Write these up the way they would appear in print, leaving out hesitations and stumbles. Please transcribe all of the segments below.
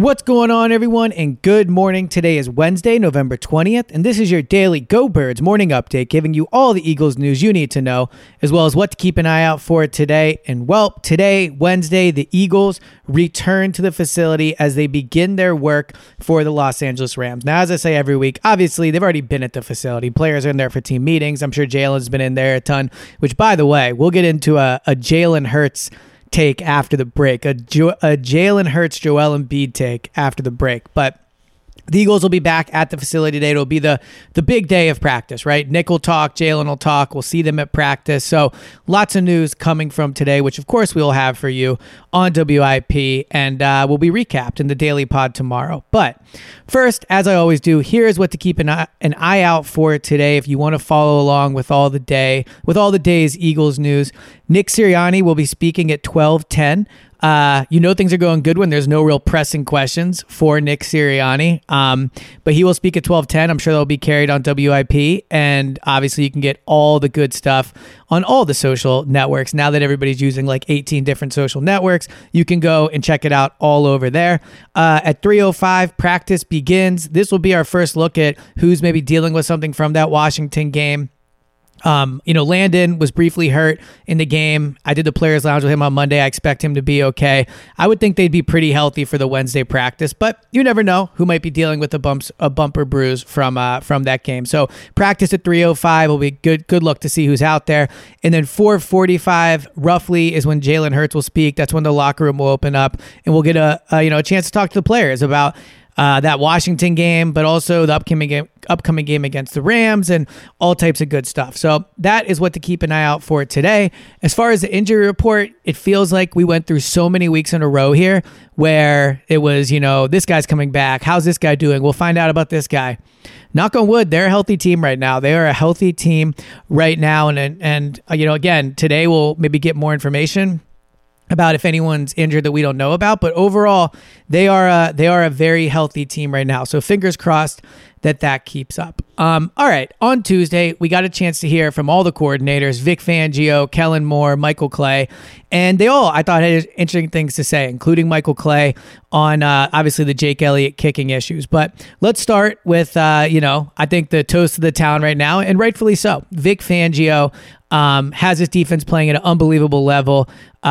What's going on, everyone, and good morning. Today is Wednesday, November 20th, and this is your daily Go Birds morning update, giving you all the Eagles news you need to know, as well as what to keep an eye out for today. And well, today, Wednesday, the Eagles return to the facility as they begin their work for the Los Angeles Rams. Now, as I say every week, obviously, they've already been at the facility. Players are in there for team meetings. I'm sure Jalen's been in there a ton, which, by the way, we'll get into a Jalen Hurts take after the break, a Jalen Hurts, Joel Embiid take after the break. But the Eagles will be back at the facility today. It'll be the big day of practice, right? Nick will talk, Jalen will talk. We'll see them at practice. So lots of news coming from today, which of course we'll have for you on WIP, and will be recapped in the daily pod tomorrow. But first, as I always do, here's what to keep an eye out for today. If you want to follow along with all the day's Eagles news, Nick Sirianni will be speaking at 12:10. Things are going good when there's no real pressing questions for Nick Sirianni. But he will speak at 12:10. I'm sure that'll be carried on WIP. And obviously you can get all the good stuff on all the social networks. Now that everybody's using like 18 different social networks, you can go and check it out all over there. At 3:05, practice begins. This will be our first look at who's maybe dealing with something from that Washington game. Landon was briefly hurt in the game. I did the players lounge with him on Monday. I expect him to be okay. I would think they'd be pretty healthy for the Wednesday practice, but you never know who might be dealing with a bump or bruise from that game. So practice at 3:05 will be good look to see who's out there. And then 4:45 roughly is when Jalen Hurts will speak. That's when the locker room will open up, and we'll get a chance to talk to the players about that Washington game, but also the upcoming game against the Rams and all types of good stuff. So that is what to keep an eye out for today. As far as the injury report, it feels like we went through so many weeks in a row here where it was, this guy's coming back. How's this guy doing? We'll find out about this guy. Knock on wood, they're a healthy team right now. They are a healthy team right now. And again, today we'll maybe get more information about if anyone's injured that we don't know about, but overall they are a very healthy team right now. So fingers crossed that keeps up. All right, on Tuesday we got a chance to hear from all the coordinators: Vic Fangio, Kellen Moore, Michael Clay, and they all, I thought, had interesting things to say, including Michael Clay on obviously the Jake Elliott kicking issues. But let's start with I think the toast of the town right now, and rightfully so. Vic Fangio has his defense playing at an unbelievable level.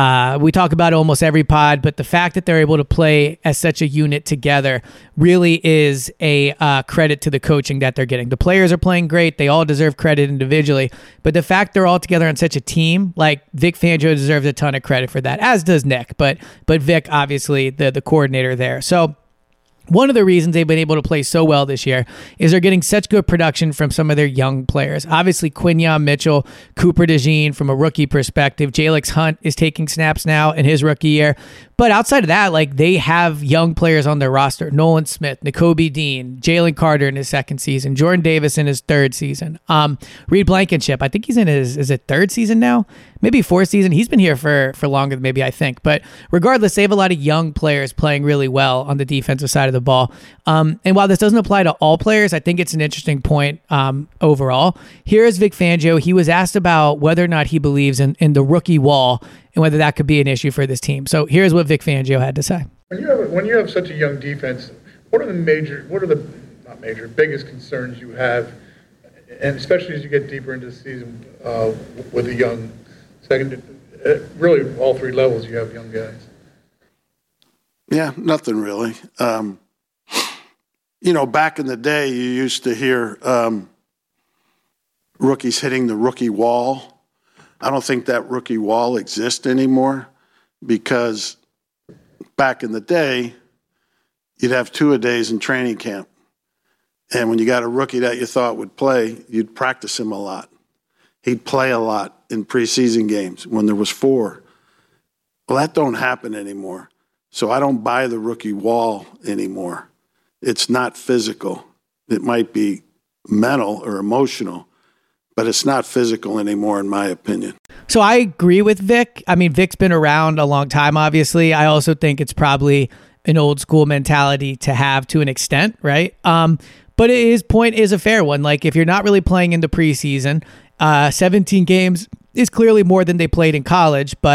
We talk about it almost every pod, but the fact that they're able to play as such a unit together really is a credit to the coaching that they're getting. The players are playing great. They all deserve credit individually, but the fact they're all together on such a team, like Vic Fangio deserves a ton of credit for that, as does Nick, but Vic, obviously the coordinator there. So one of the reasons they've been able to play so well this year is they're getting such good production from some of their young players. Obviously, Quinyon Mitchell, Cooper DeJean from a rookie perspective. Jalex Hunt is taking snaps now in his rookie year. But outside of that, they have young players on their roster. Nolan Smith, Nakobe Dean, Jalen Carter in his second season, Jordan Davis in his third season. Reed Blankenship, I think he's in his third season now? Maybe fourth season. He's been here for longer than maybe I think. But regardless, they have a lot of young players playing really well on the defensive side of the ball. And while this doesn't apply to all players, I think it's an interesting point overall. Here is Vic Fangio. He was asked about whether or not he believes in the rookie wall and whether that could be an issue for this team. So here's what Vic Fangio had to say. When you have such a young defense, what are the biggest concerns you have, and especially as you get deeper into the season with the young second, really all three levels you have young guys? Yeah, nothing really. Back in the day, you used to hear rookies hitting the rookie wall. I don't think that rookie wall exists anymore, because back in the day, you'd have two-a-days in training camp. And when you got a rookie that you thought would play, you'd practice him a lot. He'd play a lot in preseason games when there was 4. Well, that don't happen anymore. So I don't buy the rookie wall anymore. It's not physical. It might be mental or emotional, but it's not physical anymore, in my opinion. So I agree with Vic. I mean, Vic's been around a long time, obviously. I also think it's probably an old school mentality to have to an extent, right? But his point is a fair one. If you're not really playing in the preseason, 17 games is clearly more than they played in college, but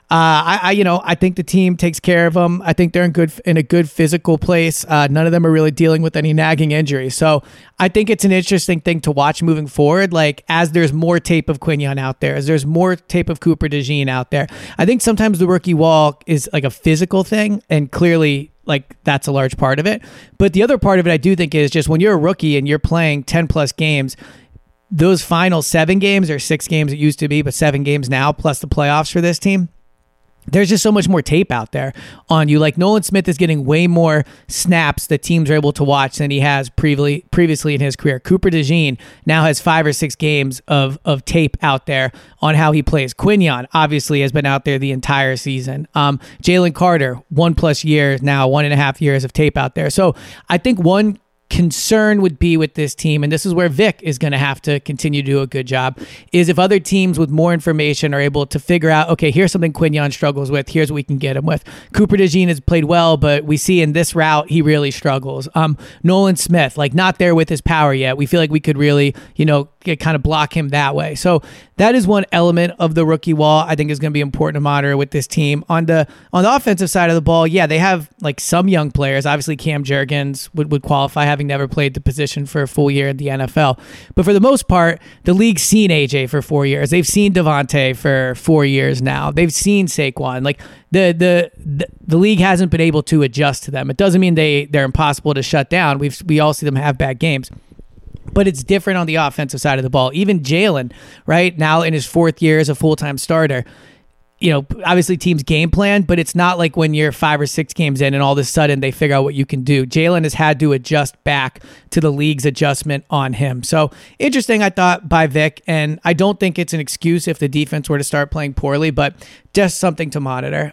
I think the team takes care of them. I think they're in a good physical place. None of them are really dealing with any nagging injuries. So I think it's an interesting thing to watch moving forward. Like, as there's more tape of Quignon out there, as there's more tape of Cooper DeJean out there, I think sometimes the rookie wall is like a physical thing, and clearly, like, that's a large part of it. But the other part of it, I do think, is just when you're a rookie and you're playing 10 plus games, those final 7 games, or 6 games it used to be, but 7 games now plus the playoffs for this team, there's just so much more tape out there on you. Like, Nolan Smith is getting way more snaps that teams are able to watch than he has previously in his career. Cooper DeJean now has 5 or 6 games of tape out there on how he plays. Quignon obviously has been out there the entire season. Jalen Carter, 1+ year now, 1.5 years of tape out there. So I think one concern would be with this team, and this is where Vic is going to have to continue to do a good job, is if other teams with more information are able to figure out, okay, here's something Quignon struggles with, here's what we can get him with. Cooper DeJean has played well, but we see in this route he really struggles. Nolan Smith, like, not there with his power yet. We feel like we could really, kind of block him that way. So that is one element of the rookie wall I think is going to be important to monitor with this team. On the offensive side of the ball, yeah, they have like some young players. Obviously, Cam Jurgens would qualify, having never played the position for a full year in the NFL. But for the most part, the league's seen AJ for 4 years. They've seen Devontae for 4 years now. They've seen Saquon. Like, the league hasn't been able to adjust to them. It doesn't mean they're impossible to shut down. We all see them have bad games. But it's different on the offensive side of the ball. Even Jalen, right, now in his 4th year as a full-time starter, obviously teams game plan, but it's not like when you're 5 or 6 games in and all of a sudden they figure out what you can do. Jalen has had to adjust back to the league's adjustment on him. So interesting, I thought, by Vic, and I don't think it's an excuse if the defense were to start playing poorly, but just something to monitor.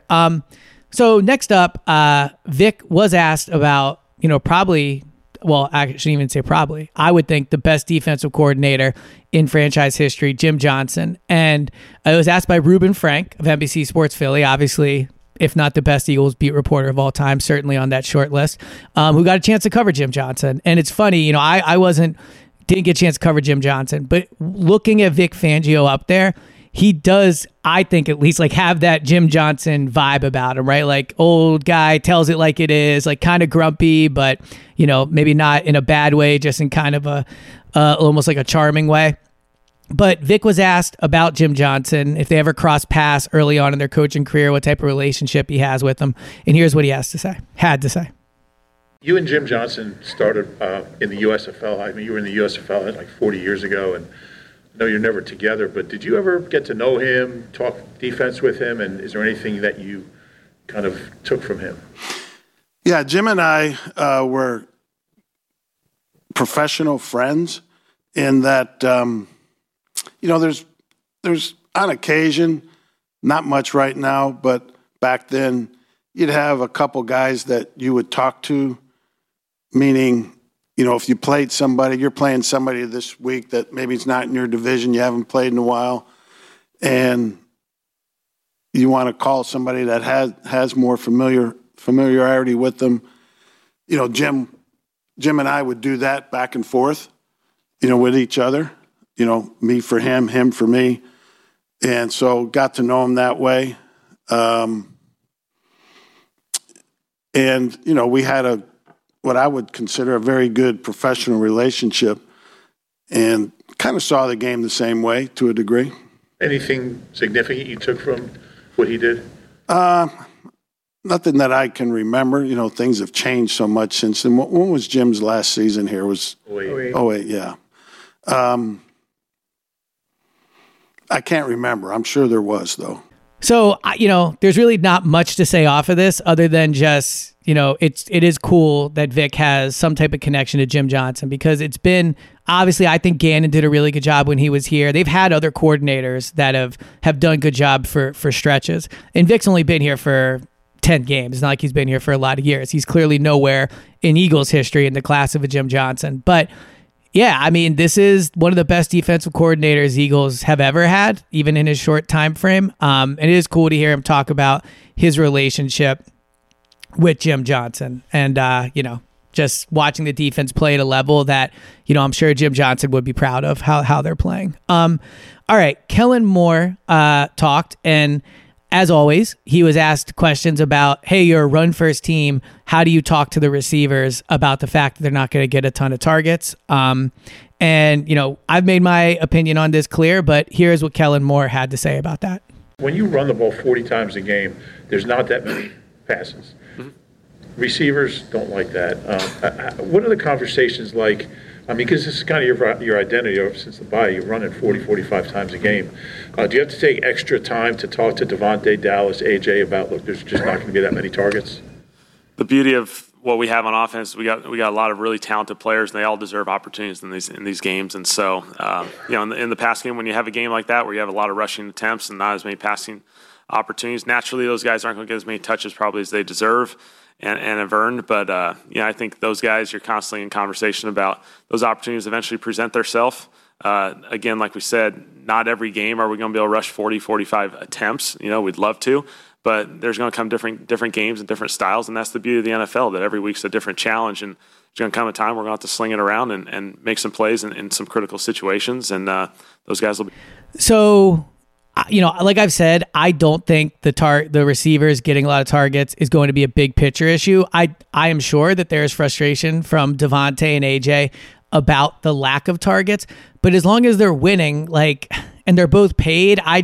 So next up, Vic was asked about, probably... Well, I shouldn't even say probably. I would think the best defensive coordinator in franchise history, Jim Johnson. And I was asked by Reuben Frank of NBC Sports Philly, obviously, if not the best Eagles beat reporter of all time, certainly on that short list, who got a chance to cover Jim Johnson. And it's funny, I didn't get a chance to cover Jim Johnson, but looking at Vic Fangio up there, he does, I think, at least, like, have that Jim Johnson vibe about him, right? Like, old guy, tells it like it is, like, kind of grumpy, but, maybe not in a bad way, just in kind of a almost like a charming way. But Vic was asked about Jim Johnson, if they ever crossed paths early on in their coaching career, what type of relationship he has with them. And here's what he had to say. You and Jim Johnson started in the USFL. I mean, you were in the USFL like 40 years ago, and I know you're never together, but did you ever get to know him, talk defense with him, and is there anything that you kind of took from him? Yeah, Jim and I were professional friends in that, there's on occasion, not much right now, but back then, you'd have a couple guys that you would talk to, meaning, if you played somebody, you're playing somebody this week that maybe it's not in your division, you haven't played in a while, and you want to call somebody that has more familiarity with them. Jim and I would do that back and forth, with each other, me for him, him for me. And so got to know him that way. We had what I would consider a very good professional relationship, and kind of saw the game the same way to a degree. Anything significant you took from what he did? Nothing that I can remember. Things have changed so much since then. When was Jim's last season here? Was 08, yeah. I can't remember. I'm sure there was, though. So, there's really not much to say off of this other than just, it is cool that Vic has some type of connection to Jim Johnson, because it's been, obviously, I think Gannon did a really good job when he was here. They've had other coordinators that have done good job for stretches. And Vic's only been here for 10 games. It's not like he's been here for a lot of years. He's clearly nowhere in Eagles history in the class of a Jim Johnson. But yeah, I mean, this is one of the best defensive coordinators Eagles have ever had, even in his short time frame. And it is cool to hear him talk about his relationship with Jim Johnson, and just watching the defense play at a level that I'm sure Jim Johnson would be proud of how they're playing. All right, Kellen Moore talked, and as always, he was asked questions about, hey, you're a run first team. How do you talk to the receivers about the fact that they're not going to get a ton of targets? And, I've made my opinion on this clear, but here's what Kellen Moore had to say about that. When you run the ball 40 times a game, there's not that many passes. Receivers don't like that. What are the conversations like? Because this is kind of your identity ever since the bye. You're running 40, 45 times a game. Do you have to take extra time to talk to Devontae, Dallas, AJ about, look, there's just not going to be that many targets? The beauty of what we have on offense, we got a lot of really talented players, and they all deserve opportunities in these games. And so, in the pass game, when you have a game like that where you have a lot of rushing attempts and not as many passing opportunities, naturally those guys aren't going to get as many touches probably as they deserve and have earned. But, I think those guys, you're constantly in conversation about those opportunities eventually present themselves. Again, like we said, not every game are we going to be able to rush 40, 45 attempts. We'd love to, but there's going to come different games and different styles, and that's the beauty of the NFL, that every week's a different challenge, and there's going to come a time we're going to have to sling it around and make some plays in some critical situations, and those guys will be. So, like I've said, I don't think the receivers getting a lot of targets is going to be a big picture issue. I am sure that there is frustration from Devontae and AJ about the lack of targets, but as long as they're winning, and they're both paid, I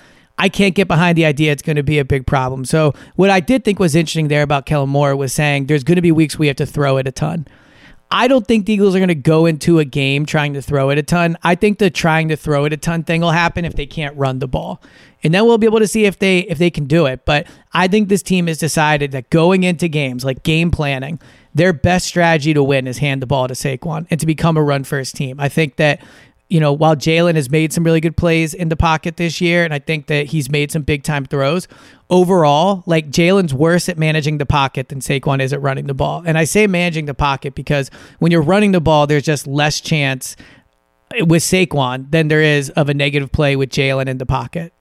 can't get behind the idea it's going to be a big problem. So what I did think was interesting there about Kellen Moore was saying there's going to be weeks we have to throw it a ton. I don't think the Eagles are going to go into a game trying to throw it a ton. I think the trying to throw it a ton thing will happen if they can't run the ball. And then we'll be able to see if they can do it. But I think this team has decided that going into games, like game planning, their best strategy to win is hand the ball to Saquon and to become a run-first team. I think that, while Jalen has made some really good plays in the pocket this year, and I think that he's made some big-time throws, overall, Jalen's worse at managing the pocket than Saquon is at running the ball. And I say managing the pocket because when you're running the ball, there's just less chance with Saquon than there is of a negative play with Jalen in the pocket.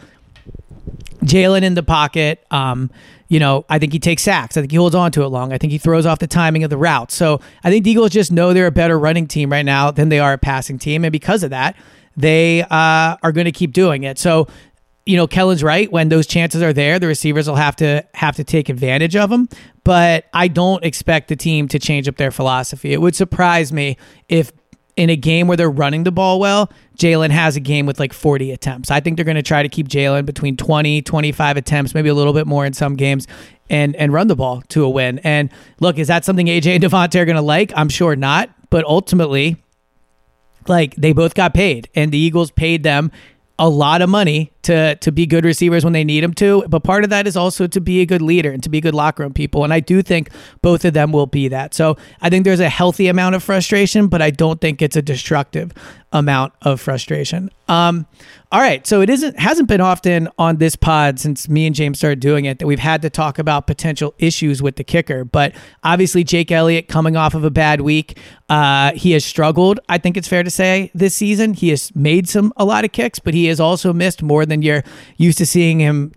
Jalen in the pocket, I think he takes sacks. I think he holds on to it long. I think he throws off the timing of the route. So I think the Eagles just know they're a better running team right now than they are a passing team. And because of that, they are going to keep doing it. So, Kellen's right. When those chances are there, the receivers will have to take advantage of them. But I don't expect the team to change up their philosophy. It would surprise me if in a game where they're running the ball well, Jalen has a game with 40 attempts. I think they're going to try to keep Jalen between 20, 25 attempts, maybe a little bit more in some games, and run the ball to a win. And look, is that something AJ and Devontae are going to like? I'm sure not. But ultimately, they both got paid, and the Eagles paid them a lot of money to be good receivers when they need them to. But part of that is also to be a good leader and to be good locker room people. And I do think both of them will be that. So I think there's a healthy amount of frustration, but I don't think it's a destructive amount of frustration. All right. So hasn't been often on this pod since me and James started doing it that we've had to talk about potential issues with the kicker. But obviously Jake Elliott coming off of a bad week. He has struggled, I think it's fair to say, this season. He has made a lot of kicks, but he has also missed more than you're used to seeing him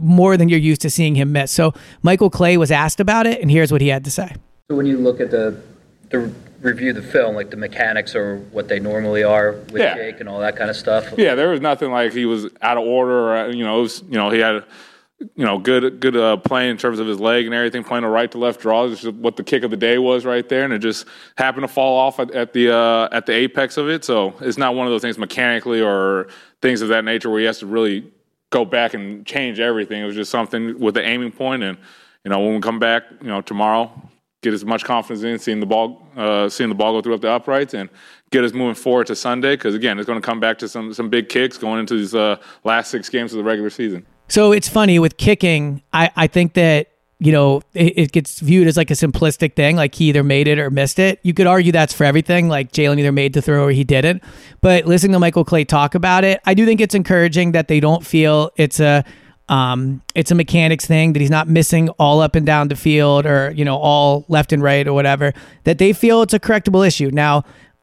miss. So Michael Clay was asked about it, and here's what he had to say. So when you look at the review the film, the mechanics are what they normally are with Jake and all that kind of stuff. Yeah, there was nothing like he was out of order. Or, he had good play in terms of his leg and everything, playing a right to left draw. This is what the kick of the day was right there, and it just happened to fall off at the apex of it. So it's not one of those things mechanically or things of that nature where he has to really go back and change everything. It was just something with the aiming point, and when we come back, tomorrow, get as much confidence in seeing the ball go through up the uprights and get us moving forward to Sunday. Because again, it's going to come back to some big kicks going into these last 6 games of the regular season. So it's funny with kicking. I think that it gets viewed as a simplistic thing. He either made it or missed it. You could argue that's for everything. Jalen either made the throw or he didn't. But listening to Michael Clay talk about it, I do think it's encouraging that they don't feel it's a mechanics thing, that he's not missing all up and down the field or, all left and right or whatever, that they feel it's a correctable issue. Now,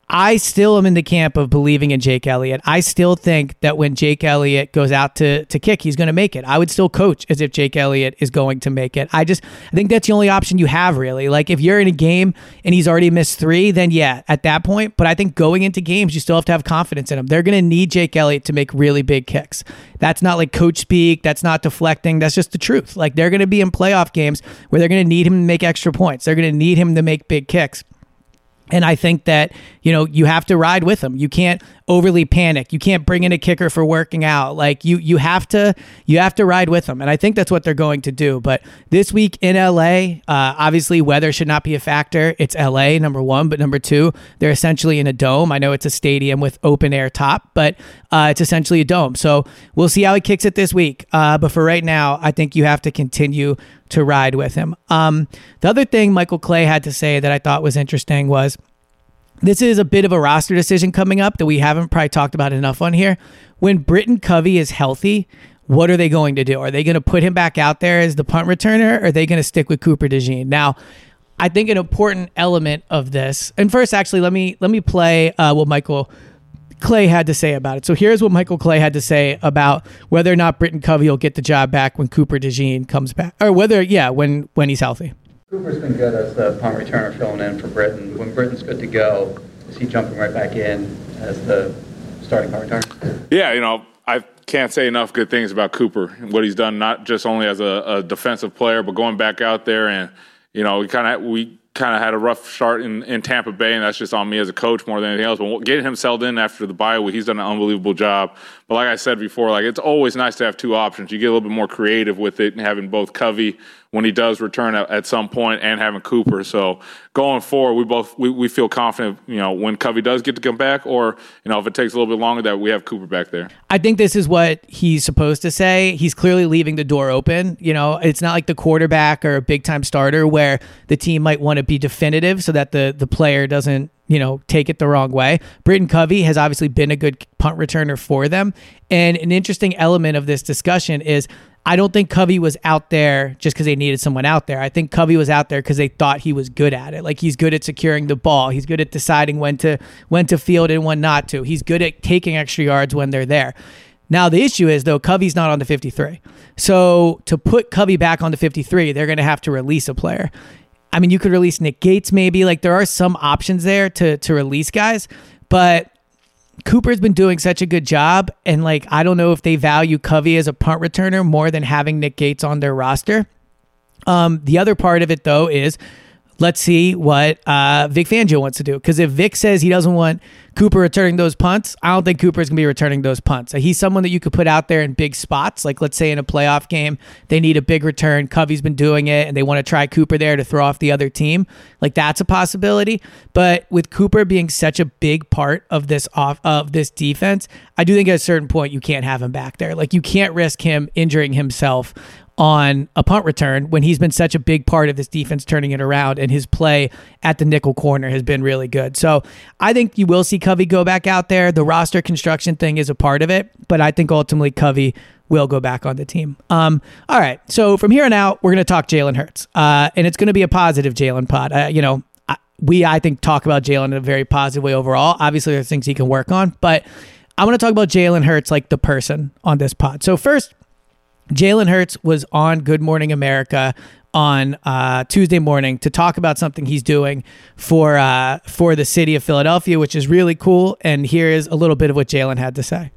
I still am in the camp of believing in Jake Elliott. I still think that when Jake Elliott goes out to kick, he's going to make it. I would still coach as if Jake Elliott is going to make it. I think that's the only option you have, really. Like, if you're in a game and he's already missed 3, then yeah, at that point. But I think going into games, you still have to have confidence in him. They're going to need Jake Elliott to make really big kicks. That's not like coach speak. That's not deflecting. That's just the truth. Like, they're going to be in playoff games where they're going to need him to make extra points. They're going to need him to make big kicks. And I think that, you have to ride with him. You can't overly panic. You can't bring in a kicker for working out. Like, you have to ride with him. And I think that's what they're going to do. But this week in LA, obviously weather should not be a factor. It's LA, number one. But number two, they're essentially in a dome. I know it's a stadium with open air top, but it's essentially a dome. So we'll see how he kicks it this week. But for right now, I think you have to continue to ride with him. The other thing Michael Clay had to say that I thought was interesting was, this is a bit of a roster decision coming up that we haven't probably talked about enough on here. When Britton Covey is healthy, what are they going to do? Are they going to put him back out there as the punt returner, or are they going to stick with Cooper DeJean? Now, I think an important element of this, and first, actually, let me play what Michael Clay had to say about it. So here's what Michael Clay had to say about whether or not Britton Covey will get the job back when Cooper DeJean comes back, or whether, when he's healthy. Cooper's been good as the punt returner filling in for Britton. When Britton's good to go, is he jumping right back in as the starting punt returner? Yeah, I can't say enough good things about Cooper and what he's done, not just only as a defensive player, but going back out there and, we kind of had a rough start in Tampa Bay, and that's just on me as a coach more than anything else. But getting him settled in after the bye week, he's done an unbelievable job. But like I said before, it's always nice to have 2 options. You get a little bit more creative with it and having both Covey when he does return at some point and having Cooper. So going forward, we feel confident, when Covey does get to come back, or, if it takes a little bit longer, that we have Cooper back there. I think this is what he's supposed to say. He's clearly leaving the door open. It's not like the quarterback or a big time starter where the team might want to be definitive so that the player doesn't, take it the wrong way. Britton Covey has obviously been a good punt returner for them. And an interesting element of this discussion is, I don't think Covey was out there just because they needed someone out there. I think Covey was out there because they thought he was good at it. Like, he's good at securing the ball. He's good at deciding when to field and when not to. He's good at taking extra yards when they're there. Now, the issue is, though, Covey's not on the 53. So to put Covey back on the 53, they're going to have to release a player. I mean, you could release Nick Gates maybe. Like, there are some options there to release guys. But Cooper's been doing such a good job, and I don't know if they value Covey as a punt returner more than having Nick Gates on their roster. The other part of it, though, is let's see what Vic Fangio wants to do. Because if Vic says he doesn't want Cooper returning those punts, I don't think Cooper's going to be returning those punts. He's someone that you could put out there in big spots. Like, let's say in a playoff game, they need a big return. Covey's been doing it, and they want to try Cooper there to throw off the other team. That's a possibility. But with Cooper being such a big part of this defense, I do think at a certain point you can't have him back there. You can't risk him injuring himself on a punt return when he's been such a big part of this defense turning it around, and his play at the nickel corner has been really good. So I think you will see Covey go back out there. The roster construction thing is a part of it, but I think ultimately Covey will go back on the team. All right, so from here on out, we're going to talk Jalen Hurts, and it's going to be a positive Jalen pod. I think talk about Jalen in a very positive way overall. Obviously, there's things he can work on, but I want to talk about Jalen Hurts like the person on this pod. So first, Jalen Hurts was on Good Morning America on Tuesday morning to talk about something he's doing for the city of Philadelphia, which is really cool. And here is a little bit of what Jalen had to say.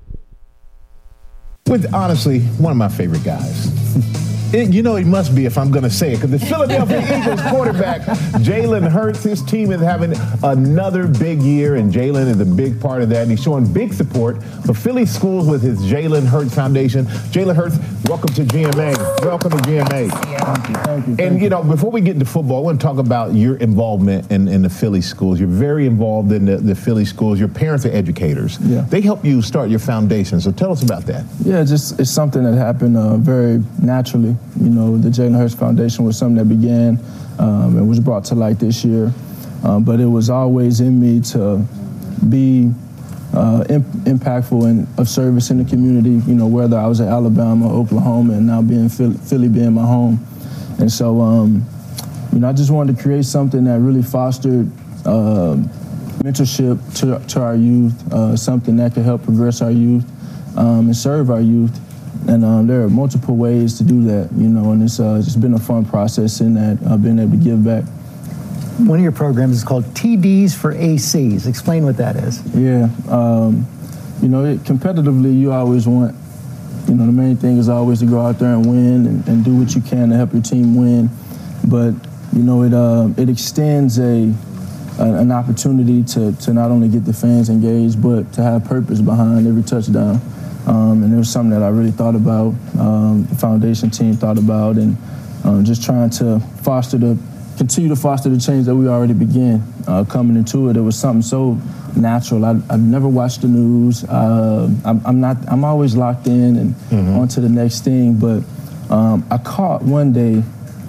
With honestly, one of my favorite guys. He must be if I'm going to say it, because the Philadelphia Eagles quarterback, Jalen Hurts, his team is having another big year, and Jalen is a big part of that. And he's showing big support for Philly schools with his Jalen Hurts Foundation. Jalen Hurts, welcome to GMA. Welcome to GMA. Thank you. And, before we get into football, I want to talk about your involvement in the Philly schools. You're very involved in the Philly schools. Your parents are educators. Yeah. They help you start your foundation. So tell us about that. Yeah, it's something that happened very naturally. The Jalen Hurts Foundation was something that began and was brought to light this year. But it was always in me to be impactful and of service in the community, whether I was at Alabama, Oklahoma, and now being Philly being my home. And so, I just wanted to create something that really fostered mentorship to our youth, something that could help progress our youth and serve our youth. And there are multiple ways to do that, and it's just been a fun process in that I've been able to give back. One of your programs is called TDs for ACs. Explain what that is. Yeah. Competitively, you always want, the main thing is always to go out there and win and do what you can to help your team win. But, it extends an opportunity to not only get the fans engaged, but to have purpose behind every touchdown. And it was something that I really thought about, the foundation team thought about, and just trying to continue to foster the change that we already began. Coming into it, it was something so natural. I've never watched the news. I'm always locked in and on to the next thing. But I caught one day,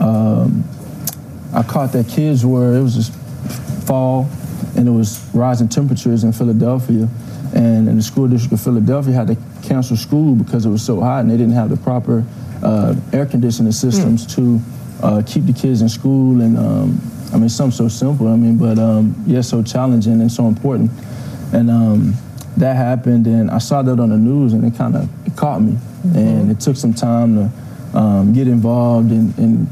that kids it was just fall, and it was rising temperatures in Philadelphia. And the school district of Philadelphia had to cancel school because it was so hot, and they didn't have the proper air conditioning systems to keep the kids in school. And something so simple, but so challenging and so important. And that happened, and I saw that on the news, and it caught me. And it took some time to get involved and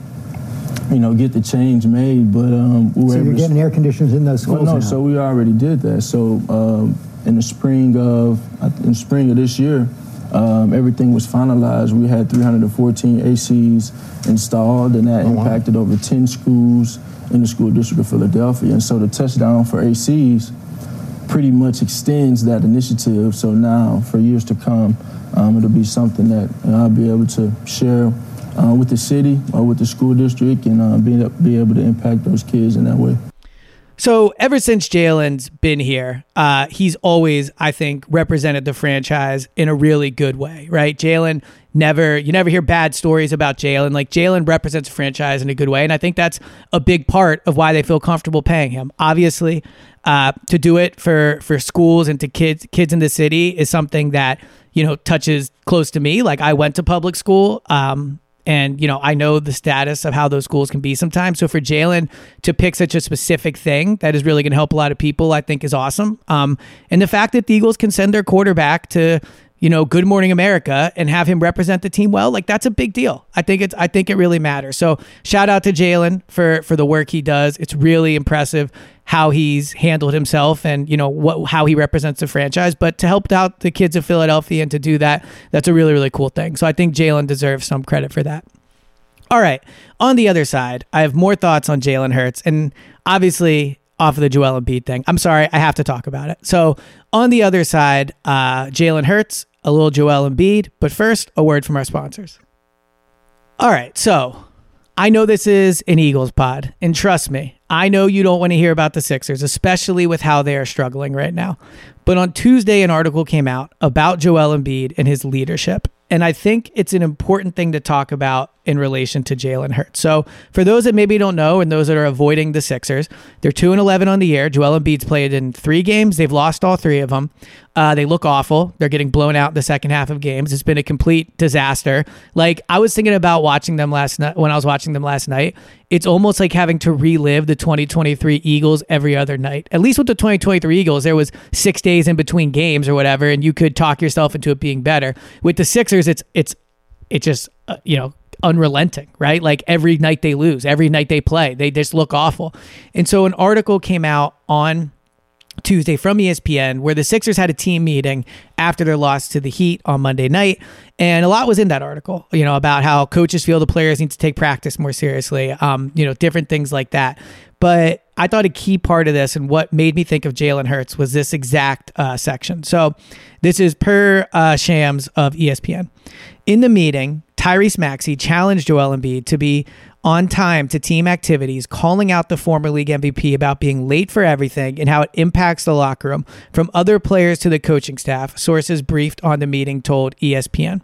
get the change made. But we were so you're getting air conditioners in those schools now? So we already did that. So in the spring of this year, everything was finalized. We had 314 ACs installed, and that impacted over 10 schools in the school district of Philadelphia. And so the touchdown for ACs pretty much extends that initiative. So now, for years to come, it'll be something that I'll be able to share with the city or with the school district, and be able to impact those kids in that way. So ever since Jalen's been here, he's always, I think, represented the franchise in a really good way, right? Jalen you never hear bad stories about Jalen. Like, Jalen represents a franchise in a good way, and I think that's a big part of why they feel comfortable paying him. Obviously, to do it for schools and to kids in the city is something that, touches close to me. Like, I went to public school, and, I know the status of how those schools can be sometimes. So for Jalen to pick such a specific thing that is really going to help a lot of people, I think is awesome. And the fact that the Eagles can send their quarterback to, Good Morning America and have him represent the team well, like, that's a big deal. I think it really matters. So shout out to Jalen for the work he does. It's really impressive how he's handled himself and, how he represents the franchise. But to help out the kids of Philadelphia and to do that, that's a really, really cool thing. So I think Jalen deserves some credit for that. All right. On the other side, I have more thoughts on Jalen Hurts, and obviously off of the Joel Embiid thing. I'm sorry, I have to talk about it. So on the other side, Jalen Hurts, a little Joel Embiid, but first, a word from our sponsors. All right, so I know this is an Eagles pod, and trust me, I know you don't want to hear about the Sixers, especially with how they are struggling right now. But on Tuesday, an article came out about Joel Embiid and his leadership. And I think it's an important thing to talk about in relation to Jalen Hurts. So for those that maybe don't know and those that are avoiding the Sixers, they're 2-11 on the year. Joel Embiid's played in 3 games. They've lost all 3 of them. They look awful. They're getting blown out in the second half of games. It's been a complete disaster. Like, I was thinking about watching them last night. When I was watching them last night, it's almost like having to relive the 2023 Eagles every other night. At least with the 2023 Eagles, there was 6 days in between games or whatever, and you could talk yourself into it being better. With the Sixers, it's just unrelenting, right? Like, every night they lose, every night they play, they just look awful. And so an article came out on Tuesday from ESPN where the Sixers had a team meeting after their loss to the Heat on Monday night. And a lot was in that article, about how coaches feel the players need to take practice more seriously, different things like that. But I thought a key part of this and what made me think of Jalen Hurts was this exact section. So this is per Shams of ESPN. In the meeting, Tyrese Maxey challenged Joel Embiid to be on time to team activities, calling out the former league MVP about being late for everything and how it impacts the locker room from other players to the coaching staff, sources briefed on the meeting told ESPN.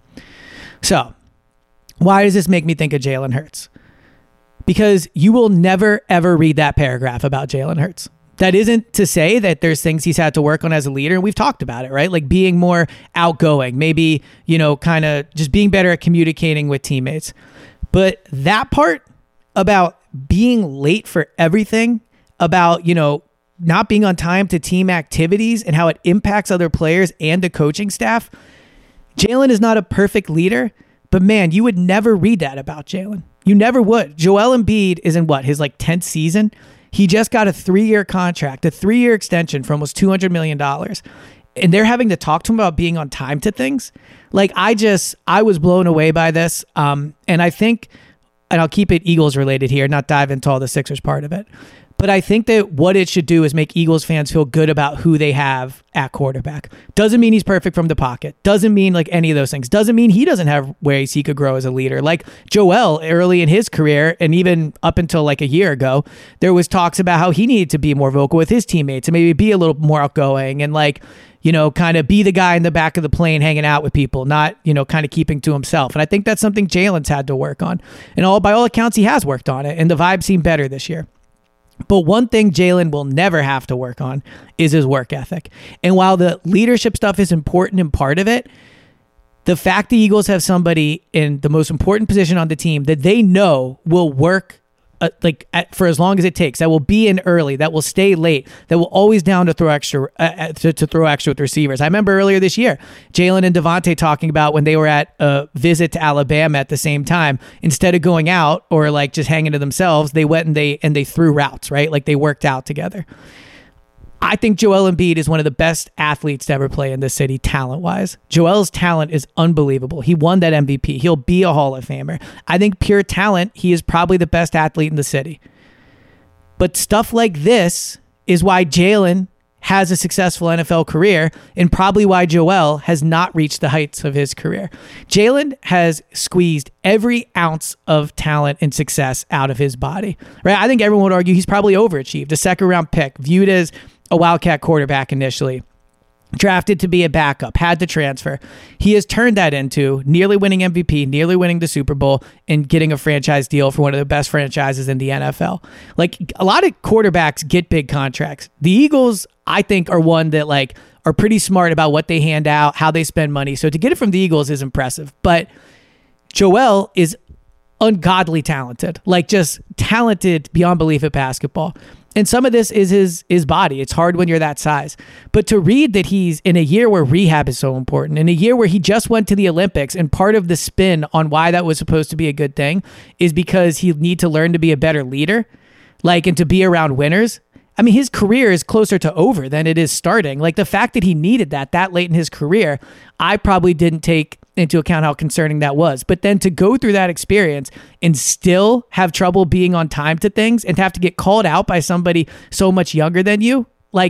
So why does this make me think of Jalen Hurts? Because you will never, ever read that paragraph about Jalen Hurts. That isn't to say that there's things he's had to work on as a leader, and we've talked about it, right? Like being more outgoing, maybe, kind of just being better at communicating with teammates. But that part about being late for everything, about, not being on time to team activities and how it impacts other players and the coaching staff. Jalen is not a perfect leader, but man, you would never read that about Jalen. You never would. Joel Embiid is in what, his 10th season? He just got a 3-year contract, a 3-year extension for almost $200 million. And they're having to talk to him about being on time to things. I was blown away by this. And I think, and I'll keep it Eagles related here, not dive into all the Sixers part of it. But I think that what it should do is make Eagles fans feel good about who they have at quarterback. Doesn't mean he's perfect from the pocket. Doesn't mean any of those things. Doesn't mean he doesn't have ways he could grow as a leader. Like Joel early in his career, and even up until a year ago, there was talks about how he needed to be more vocal with his teammates and maybe be a little more outgoing and kind of be the guy in the back of the plane hanging out with people, not, kind of keeping to himself. And I think that's something Jalen's had to work on. And by all accounts, he has worked on it, and the vibe seemed better this year. But one thing Jalen will never have to work on is his work ethic. And while the leadership stuff is important and part of it, the fact the Eagles have somebody in the most important position on the team that they know will work for as long as it takes, that will be in early, that will stay late, that will always down to throw extra with receivers. I remember earlier this year, Jalen and Devontae talking about when they were at a visit to Alabama at the same time, instead of going out or just hanging to themselves, they went and they threw routes, right? They worked out together. I think Joel Embiid is one of the best athletes to ever play in this city, talent-wise. Joel's talent is unbelievable. He won that MVP. He'll be a Hall of Famer. I think pure talent, he is probably the best athlete in the city. But stuff like this is why Jalen has a successful NFL career and probably why Joel has not reached the heights of his career. Jalen has squeezed every ounce of talent and success out of his body, right? I think everyone would argue he's probably overachieved. A second-round pick, viewed as a Wildcat quarterback initially, drafted to be a backup, had to transfer. He has turned that into nearly winning MVP, nearly winning the Super Bowl, and getting a franchise deal for one of the best franchises in the NFL. A lot of quarterbacks get big contracts. The Eagles, I think, are one that are pretty smart about what they hand out, how they spend money. So to get it from the Eagles is impressive. But Joel is ungodly talented, just talented beyond belief at basketball. And some of this is his body. It's hard when you're that size. But to read that he's in a year where rehab is so important, in a year where he just went to the Olympics, and part of the spin on why that was supposed to be a good thing is because he need to learn to be a better leader, and to be around winners. I mean, his career is closer to over than it is starting. The fact that he needed that late in his career, I probably didn't take into account how concerning that was. But then to go through that experience and still have trouble being on time to things and to have to get called out by somebody so much younger than you,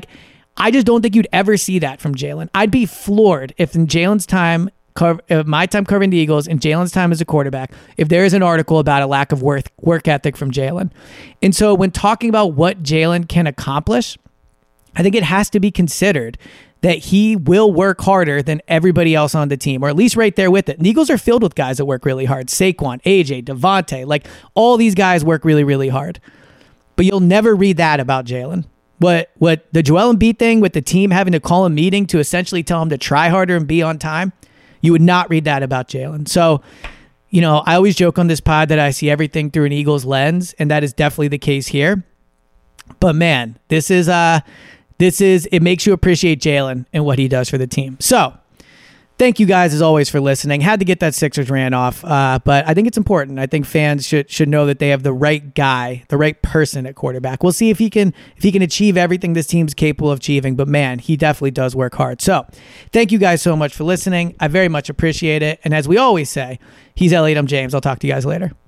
I just don't think you'd ever see that from Jalen. I'd be floored if in Jalen's time, my time covering the Eagles and Jalen's time as a quarterback, if there is an article about a lack of work ethic from Jalen. And so when talking about what Jalen can accomplish, I think it has to be considered that he will work harder than everybody else on the team, or at least right there with it. And the Eagles are filled with guys that work really hard. Saquon, AJ, Devontae, all these guys work really, really hard. But you'll never read that about Jalen. What the Joel Embiid thing with the team having to call a meeting to essentially tell him to try harder and be on time, you would not read that about Jalen. So, I always joke on this pod that I see everything through an Eagles lens, and that is definitely the case here. But man, it makes you appreciate Jalen and what he does for the team. So thank you guys as always for listening. Had to get that Sixers rant off, but I think it's important. I think fans should know that they have the right guy, the right person at quarterback. We'll see if he can achieve everything this team's capable of achieving, but man, he definitely does work hard. So thank you guys so much for listening. I very much appreciate it. And as we always say, he's Elliot, I'm James. I'll talk to you guys later.